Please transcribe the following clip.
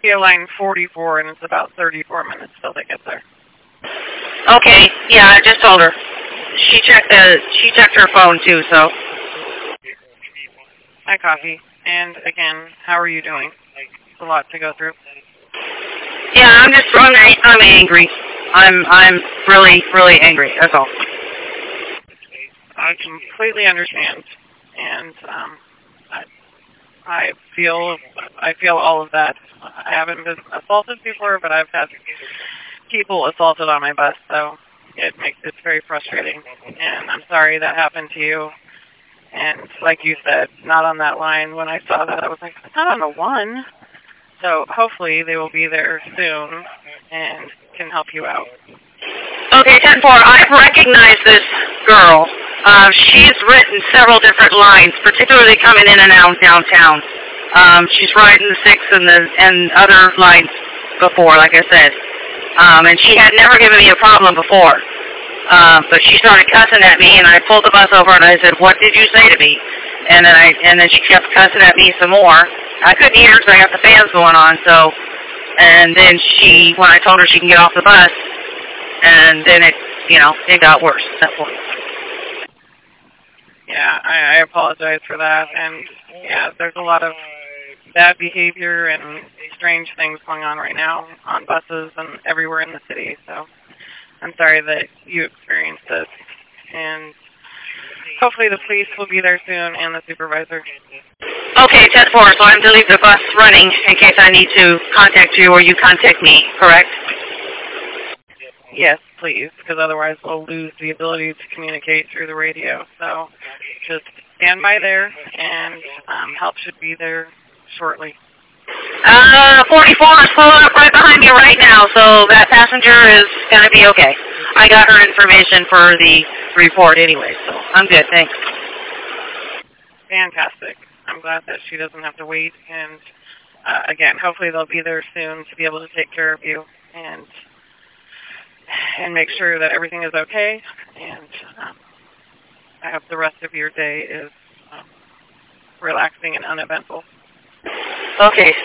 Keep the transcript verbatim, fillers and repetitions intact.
Tokyo line forty-four, and it's about thirty-four minutes till they get there. Okay, yeah, I just told her. She checked the, she checked her phone too, so. Hi, Coffee. And again, how are you doing? It's a lot to go through. Yeah, I'm just, I'm, I'm angry. I'm, I'm really, really angry, that's all. I completely understand. And, um, I, I feel, I feel all of that. I haven't been assaulted before, but I've had people assaulted on my bus, so it makes it very frustrating. And I'm sorry that happened to you. And like you said, not on that line. When I saw that, I was like, it's not on the one. So hopefully they will be there soon and can help you out. Okay, ten four, I've recognized this girl. Uh, she's written several different lines, particularly coming in and out downtown. Um, she's riding the six and the and other lines before, like I said. Um, and she had never given me a problem before. Uh, but she started cussing at me, and I pulled the bus over, and I said, "What did you say to me?" And then I and then she kept cussing at me some more. I couldn't hear because I got the fans going on. So, and then she, when I told her she can get off the bus, and then it, you know, it got worse at that point. Yeah, I, I apologize for that. And yeah, there's a lot of bad behavior and strange things going on right now on buses and everywhere in the city. So I'm sorry that you experienced this. And hopefully the police will be there soon and the supervisor. Okay, ten four, so I'm to leave the bus running in case I need to contact you or you contact me, correct? Yes, please, because otherwise we'll lose the ability to communicate through the radio. So just stand by there, and um, help should be there shortly. Uh, forty-four is pulling up right behind me right now, so that passenger is going to be okay. I got her information for the report anyway, so I'm good, thanks. Fantastic. I'm glad that she doesn't have to wait, and uh, again, hopefully they'll be there soon to be able to take care of you and and make sure that everything is okay, and um, I hope the rest of your day is um, relaxing and uneventful. Okay,